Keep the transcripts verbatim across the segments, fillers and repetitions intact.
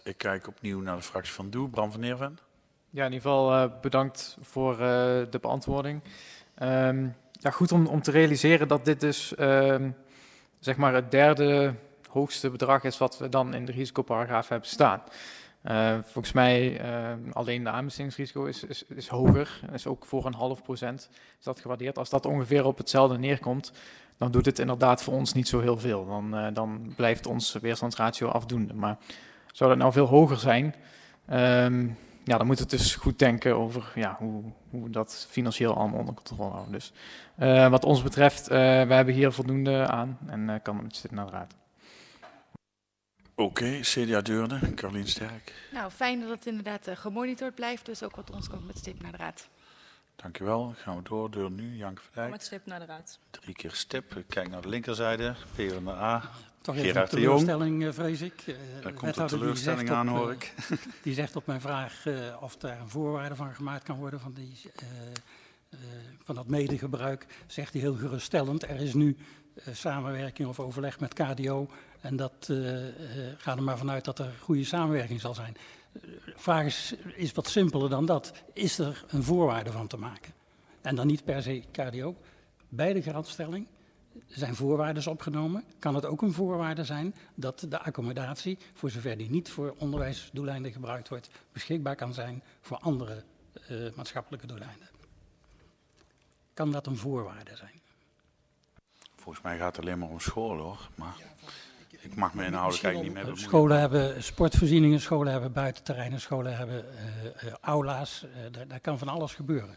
Ik kijk opnieuw naar de fractie van D O E. Bram van Neerven. Ja, in ieder geval uh, bedankt voor uh, de beantwoording. Um, ja, goed om, om te realiseren dat dit dus um, zeg maar het derde hoogste bedrag is wat we dan in de risicoparagraaf hebben staan. Uh, volgens mij uh, alleen de aanbestedingsrisico is, is, is hoger, is ook voor een half procent is dat gewaardeerd. Als dat ongeveer op hetzelfde neerkomt, dan doet het inderdaad voor ons niet zo heel veel. Dan, uh, dan blijft ons weerstandsratio afdoende. Maar zou dat nou veel hoger zijn, um, ja, dan moeten we dus goed denken over ja, hoe, hoe we dat financieel allemaal onder controle houden. Dus uh, wat ons betreft, uh, we hebben hier voldoende aan en uh, kan het zitten naar de raad. Oké, okay, C D A Deurne, Carolien Sterk. Nou, fijn dat het inderdaad uh, gemonitord blijft, dus ook wat ons komt met stip naar de raad. Dankjewel. Gaan we door. Deur nu, Janke van Dijk. Met stip naar de raad. Drie keer stip. Ik kijk naar de linkerzijde. P v d A. Toch even een teleurstelling, uh, vrees ik. Uh, er komt een teleurstelling aan, op, hoor ik. Uh, die zegt op mijn vraag uh, of daar een voorwaarde van gemaakt kan worden van, die, uh, uh, van dat medegebruik. Zegt hij heel geruststellend. Er is nu uh, samenwerking of overleg met K D O. En dat uh, uh, gaat er maar vanuit dat er goede samenwerking zal zijn. De vraag is, is wat simpeler dan dat. Is er een voorwaarde van te maken? En dan niet per se K D O. Bij de garantstelling zijn voorwaarden opgenomen. Kan het ook een voorwaarde zijn dat de accommodatie, voor zover die niet voor onderwijsdoeleinden gebruikt wordt, beschikbaar kan zijn voor andere uh, maatschappelijke doeleinden? Kan dat een voorwaarde zijn? Volgens mij gaat het alleen maar om scholen, hoor. Maar ik mag me inhoudelijk eigenlijk niet meer bemoeien. Scholen hebben sportvoorzieningen, scholen hebben buitenterreinen, scholen hebben uh, uh, aula's. Uh, daar, daar kan van alles gebeuren.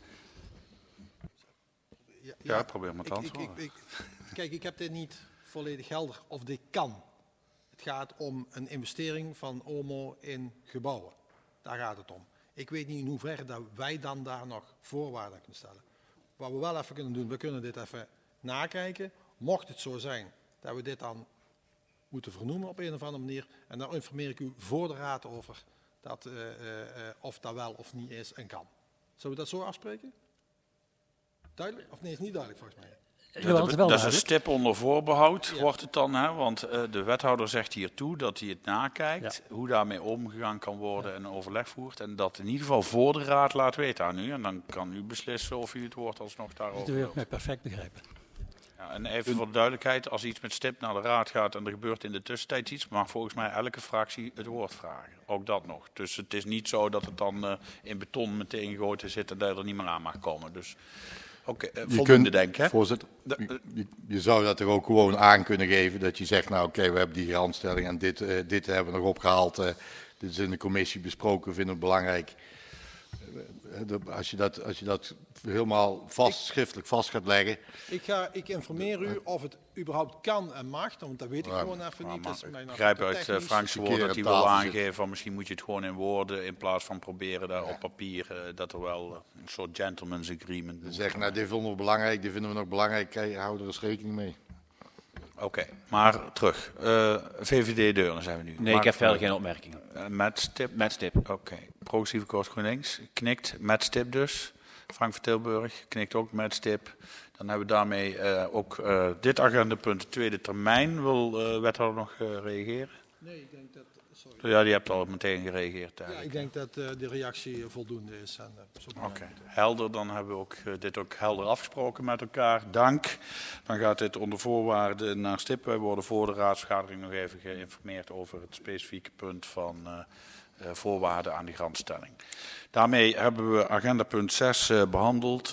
Ja, ja, probeer maar te antwoorden. Ik, ik, ik, kijk, ik heb dit niet volledig helder of dit kan. Het gaat om een investering van O M O in gebouwen. Daar gaat het om. Ik weet niet in hoeverre dat wij dan daar nog voorwaarden kunnen stellen. Wat we wel even kunnen doen, we kunnen dit even nakijken. Mocht het zo zijn dat we dit dan moeten vernoemen op een of andere manier. En daar informeer ik u voor de raad over dat, uh, uh, uh, of dat wel of niet is en kan. Zullen we dat zo afspreken? Duidelijk? Of nee, is niet duidelijk volgens mij. Ja, dat, dat, dat is een stip onder voorbehoud, ja. Wordt het dan. Hè? Want uh, de wethouder zegt hier toe dat hij het nakijkt, ja. Hoe daarmee omgegaan kan worden ja. En overleg voert. En dat in ieder geval voor de raad laat weten aan u. En dan kan u beslissen of u het woord alsnog daarover dat doe je perfect begrepen. Ja, en even voor de duidelijkheid, als iets met stip naar de raad gaat en er gebeurt in de tussentijd iets, mag volgens mij elke fractie het woord vragen. Ook dat nog. Dus het is niet zo dat het dan uh, in beton meteen gegoten zit en dat je er niet meer aan mag komen. Dus oké, okay, uh, voldoende denk ik. Voorzitter, je, je zou dat er ook gewoon aan kunnen geven dat je zegt, nou oké, okay, we hebben die garantstelling en dit, uh, dit hebben we nog opgehaald. Uh, dit is in de commissie besproken, vinden we belangrijk. Als je dat, als je dat helemaal vast, ik, schriftelijk vast gaat leggen. Ik, ga, ik informeer u of het überhaupt kan en mag, want dat weet ik ja, gewoon even niet. Dus ik begrijp uit uh, Frank's woord dat hij wil aangeven van misschien moet je het gewoon in woorden in plaats van proberen daar ja. Op papier uh, dat er wel uh, een soort gentleman's agreement moet. Zeggen, nou dit vinden we belangrijk, dit vinden we nog belangrijk, hou er eens rekening mee. Oké, okay, maar terug. Uh, V V D Deurne zijn we nu. Nee, maar, ik heb verder geen opmerkingen. Uh, met stip? Met stip. Oké. Okay. Progressieve koers GroenLinks knikt met stip dus. Frank van Tilburg knikt ook met stip. Dan hebben we daarmee uh, ook uh, dit agendapunt, de tweede termijn. Wil uh, wethouder nog uh, reageren? Nee, ik denk dat... Sorry. Ja, die hebt al meteen gereageerd. Ja, ik denk dat uh, de reactie voldoende is. Uh, Oké, okay. Helder. Dan hebben we ook, uh, dit ook helder afgesproken met elkaar. Dank. Dan gaat dit onder voorwaarden naar stip. Wij worden voor de raadsvergadering nog even geïnformeerd over het specifieke punt van uh, uh, voorwaarden aan die garantstelling. Daarmee hebben we agendapunt zes uh, behandeld.